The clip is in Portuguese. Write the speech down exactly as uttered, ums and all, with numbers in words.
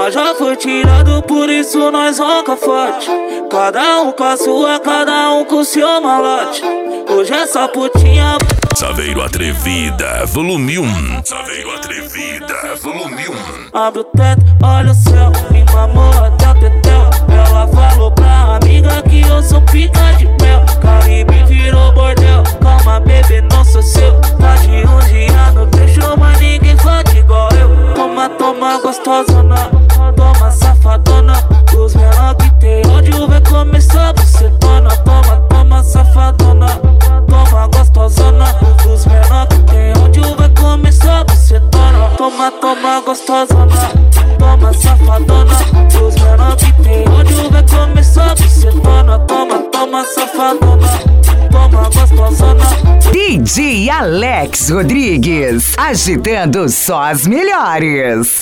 Nós já foi tirado, por isso nós ronca forte. Cada um com a sua, cada um com o seu malote. Hoje essa putinha... Saveiro Atrevida, volume um. Saveiro Atrevida, volume um. Abre o teto, olha o céu, me mamou até o tetel. Ela falou pra amiga que eu sou pica de mel. Caribe virou bordel, calma bebê, não sou seu. Tá de um dia no beijo, mas ninguém fode igual eu. Toma, toma gostosona, toma safadona. Os menor que tem ódio vai começar bucetona. Toma, toma safadona, toma gostosona. Os menor que tem ódio vai começar bucetona. Toma, toma gostosona, toma safadona. Os menor que tem ódio vai começar bucetona. Toma, toma safadona, toma gostosona. D J Alex Rodrigues, agitando só as melhores.